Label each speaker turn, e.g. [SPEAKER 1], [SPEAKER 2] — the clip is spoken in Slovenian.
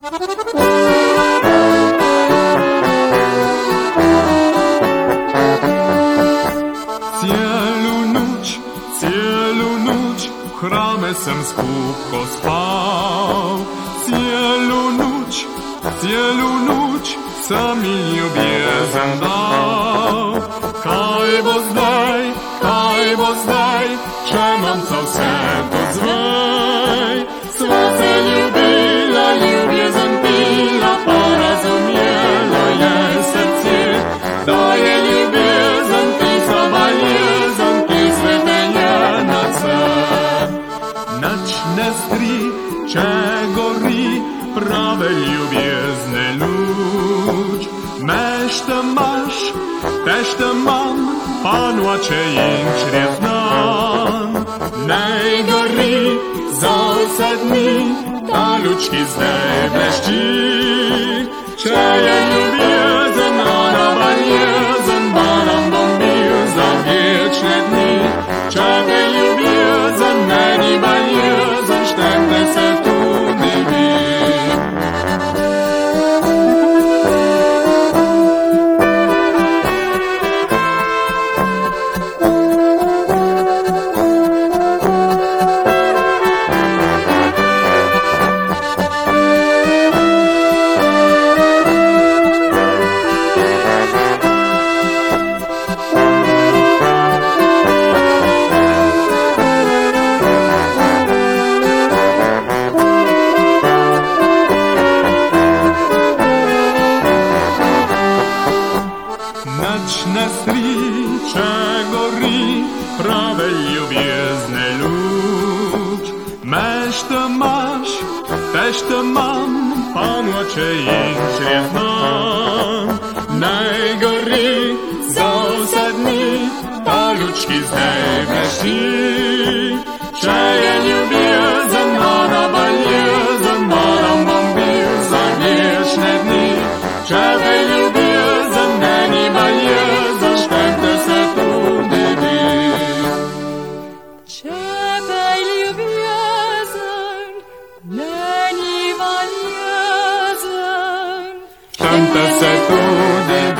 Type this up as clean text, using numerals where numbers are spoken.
[SPEAKER 1] Cielu noč v hrame sem skupko spal. Cielu noč sem mi ljubezen dal. Kaj bo zdaj, če mam ca vse to zvej? Sva se ljubila, ljubezen pila, pa razumelo je srce, da je ljubezen pisava ljezen, ki svetenje na cvet. Nič ne stri, če gori prave ljubezne luč. Mešte maš, tešte mam, pa noče in čez dan. Naj gori za vse dni, ta luč, ki zdaj blešči. Če je ljubezen, ona bo ljezen, bo nam bom bil za večne dni. Če te ljubezen, meni bo ljezen, štemne se tudi vi. Nič ne stri, če gori prave ljubezne luč. Mešte maš, tešte mam, pa noče in čez dan. Naj gori za vse dni, ta luč, ki zdaj blešči. Če je ljubezen, ona bo ljezen, bo nam bom bil za večne dni. Če te ljubezen, meni bo ljezen, štemne se tudi vi.
[SPEAKER 2] Če te ljubezen, meni bo ljezen,
[SPEAKER 1] štemne se tudi vi.